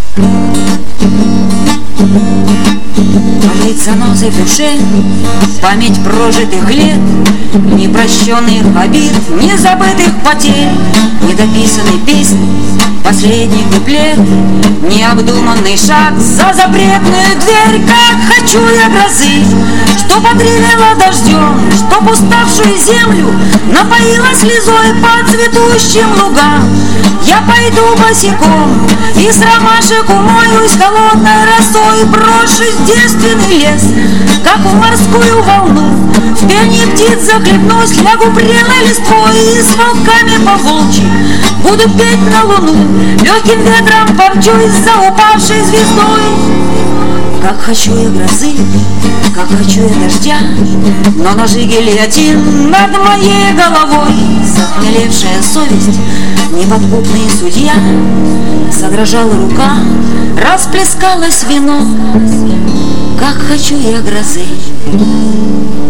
Болит занозой в душе память прожитых лет, непрощенных обид, незабытых потерь, недописанной песни, последний куплет, необдуманный шаг за запретную дверь. Как хочу я грозы, что подревела дождем, чтоб уставшую землю напоила слезой по цветущим лугам. Я пойду босиком и с ромашек умоюсь холодной росой, брошусь в девственный лес, как в морскую волну. В пении птиц захлебнусь, лягу прелой листвой и с волками по-волчьи буду петь на луну. Легким ветром помчусь за упавшей звездой. Как хочу я грозы, как хочу я дождя, но ножи гильотин над моей головой. Захмелевшая совесть, неподкупный судья, задрожала рука, расплескалось вино. Как хочу я грозы.